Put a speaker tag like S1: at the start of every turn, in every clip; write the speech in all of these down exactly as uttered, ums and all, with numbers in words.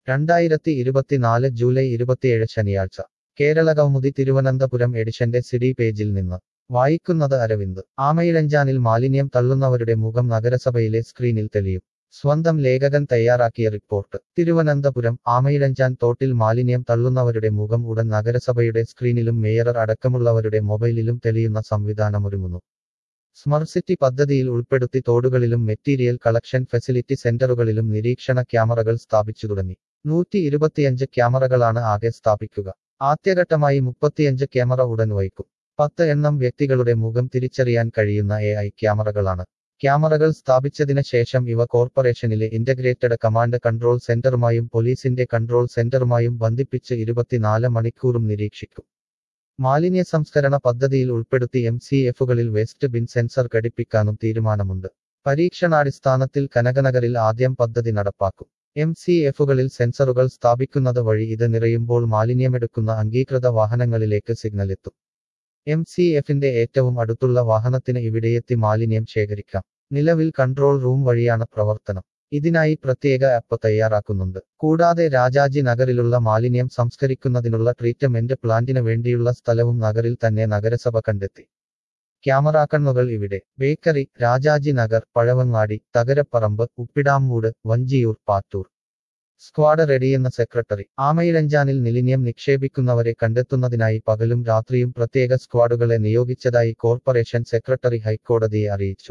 S1: രണ്ടായിരത്തി ഇരുപത്തിനാല് ജൂലൈ ഇരുപത്തിയേഴ് ശനിയാഴ്ച കേരള കൗമുദി തിരുവനന്തപുരം എഡിഷന്റെ സിഡി പേജിൽ നിന്ന് വായിക്കുന്നത് അരവിന്ദ്. ആമയിഴഞ്ചാനിൽ മാലിന്യം തള്ളുന്നവരുടെ മുഖം നഗരസഭയിലെ സ്ക്രീനിൽ തെളിയും. സ്വന്തം ലേഖകൻ തയ്യാറാക്കിയ റിപ്പോർട്ട്. തിരുവനന്തപുരം. ആമയിഴഞ്ചാൻ തോട്ടിൽ മാലിന്യം തള്ളുന്നവരുടെ മുഖം ഉടൻ നഗരസഭയുടെ സ്ക്രീനിലും മേയർ അടക്കമുള്ളവരുടെ മൊബൈലിലും തെളിയുന്ന സംവിധാനമൊരുങ്ങുന്നു. സ്മാർട്ട് സിറ്റി പദ്ധതിയിൽ ഉൾപ്പെടുത്തി തോടുകളിലും മെറ്റീരിയൽ കളക്ഷൻ ഫെസിലിറ്റി സെന്ററുകളിലും നിരീക്ഷണ ക്യാമറകൾ സ്ഥാപിച്ചു തുടങ്ങി. നൂറ്റി ഇരുപത്തിയഞ്ച് ക്യാമറകളാണ് ആകെ സ്ഥാപിക്കുക. ആദ്യഘട്ടമായി മുപ്പത്തിയഞ്ച് ക്യാമറ ഉടൻ വയ്ക്കും. പത്ത് എണ്ണം വ്യക്തികളുടെ മുഖം തിരിച്ചറിയാൻ കഴിയുന്ന എ ഐ ക്യാമറകളാണ്. ക്യാമറകൾ സ്ഥാപിച്ചതിന് ശേഷം ഇവ കോർപ്പറേഷനിലെ ഇന്റഗ്രേറ്റഡ് കമാൻഡ് കൺട്രോൾ സെന്ററുമായും പോലീസിന്റെ കൺട്രോൾ സെന്ററുമായും ബന്ധിപ്പിച്ച് ഇരുപത്തിനാല് മണിക്കൂറും നിരീക്ഷിക്കും. മാലിന്യ സംസ്കരണ പദ്ധതിയിൽ ഉൾപ്പെടുത്തി എം സി എഫുകളിൽ വേസ്റ്റ് ബിൻ സെൻസർ ഘടിപ്പിക്കാനും തീരുമാനമുണ്ട്. പരീക്ഷണാടിസ്ഥാനത്തിൽ കനകനഗറിൽ ആദ്യം പദ്ധതി നടപ്പാക്കും. എം സി എഫുകളിൽ സെൻസറുകൾ സ്ഥാപിക്കുന്നത് വഴി ഇത് നിറയുമ്പോൾ മാലിന്യമെടുക്കുന്ന അംഗീകൃത വാഹനങ്ങളിലേക്ക് സിഗ്നൽ എത്തും. എം സി എഫിന്റെ ഏറ്റവും അടുത്തുള്ള വാഹനത്തിന് ഇവിടെയെത്തി മാലിന്യം ശേഖരിക്കാം. നിലവിൽ കൺട്രോൾ റൂം വഴിയാണ് പ്രവർത്തനം. ഇതിനായി പ്രത്യേക ആപ്പ് തയ്യാറാക്കുന്നുണ്ട്. കൂടാതെ രാജാജി നഗറിലുള്ള മാലിന്യം സംസ്കരിക്കുന്നതിനുള്ള ട്രീറ്റ്മെന്റ് പ്ലാന്റിന് വേണ്ടിയുള്ള സ്ഥലവും നഗറിൽ തന്നെ നഗരസഭ കണ്ടെത്തി. ക്യാമറ കണ്ണുകൾ ഇവിടെ. ബേക്കറി, രാജാജി നഗർ, പഴവങ്ങാടി, തകരപ്പറമ്പ്, ഉപ്പിടാമ്മൂട്, വഞ്ചിയൂർ, പാറ്റൂർ. സ്ക്വാഡ് റെഡിയെന്ന സെക്രട്ടറി. ആമയിഴഞ്ചാനിൽ നിലിന്യം നിക്ഷേപിക്കുന്നവരെ കണ്ടെത്തുന്നതിനായി പകലും രാത്രിയും പ്രത്യേക സ്ക്വാഡുകളെ നിയോഗിച്ചതായി കോർപ്പറേഷൻ സെക്രട്ടറി ഹൈക്കോടതിയെ അറിയിച്ചു.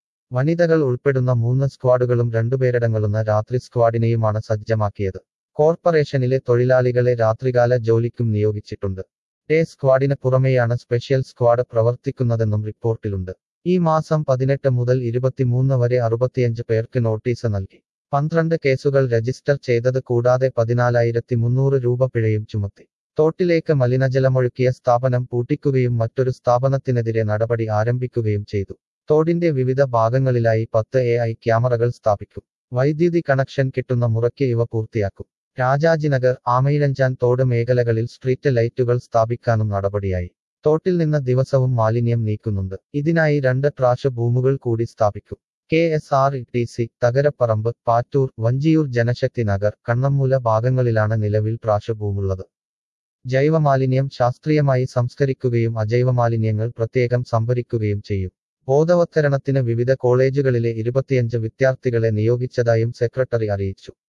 S1: വനിതകൾ ഉൾപ്പെടുന്ന മൂന്ന് സ്ക്വാഡുകളും രണ്ടുപേരടങ്ങുന്ന രാത്രി സ്ക്വാഡിനെയുമാണ് സജ്ജമാക്കിയത്. കോർപ്പറേഷനിലെ തൊഴിലാളികളെ രാത്രികാല ജോലിക്കും നിയോഗിച്ചിട്ടുണ്ട്. ഡേ സ്ക്വാഡിന് പുറമെയാണ് സ്പെഷ്യൽ സ്ക്വാഡ് പ്രവർത്തിക്കുന്നതെന്നും റിപ്പോർട്ടിലുണ്ട്. ഈ മാസം പതിനെട്ട് മുതൽ ഇരുപത്തിമൂന്ന് വരെ അറുപത്തിയഞ്ച് പേർക്ക് നോട്ടീസ് നൽകി. പന്ത്രണ്ട് കേസുകൾ രജിസ്റ്റർ ചെയ്തത് കൂടാതെ പതിനാലായിരത്തി മുന്നൂറ് രൂപ പിഴയും ചുമത്തി. തോട്ടിലേക്ക് മലിനജലമൊഴുക്കിയ സ്ഥാപനം പൂട്ടിക്കുകയും മറ്റൊരു സ്ഥാപനത്തിനെതിരെ നടപടി ആരംഭിക്കുകയും ചെയ്തു. തോടിന്റെ വിവിധ ഭാഗങ്ങളിലായി പത്ത് എ ഐ ക്യാമറകൾ സ്ഥാപിക്കും. വൈദ്യുതി കണക്ഷൻ കിട്ടുന്ന മുറയ്ക്ക് ഇവ പൂർത്തിയാക്കും. രാജാജിനഗർ, ആമയിഴഞ്ചാൻ തോട് മേഖലകളിൽ സ്ട്രീറ്റ് ലൈറ്റുകൾ സ്ഥാപിക്കാനും നടപടിയായി. തോട്ടിൽ നിന്ന് ദിവസവും മാലിന്യം നീക്കുന്നുണ്ട്. ഇതിനായി രണ്ട് ട്രാഷ് ബൂമുകൾ കൂടി സ്ഥാപിക്കും. K S R E T C, Thakaraparambu, Pattoor, Vanchiyoor, Janasakthi Nagar, Kannammoola ഭാഗങ്ങളിലാണ് നിലവിൽ ട്രാഷ് ബൂമുള്ളത്. ജൈവമാലിന്യം ശാസ്ത്രീയമായി സംസ്കരിക്കുകയും അജൈവമാലിന്യങ്ങൾ പ്രത്യേകം സംഭരിക്കുകയും ചെയ്യും. ബോധവത്കരണത്തിന് വിവിധ കോളേജുകളിലെ ഇരുപത്തിയഞ്ച് വിദ്യാർത്ഥികളെ നിയോഗിച്ചതായും സെക്രട്ടറി അറിയിച്ചു.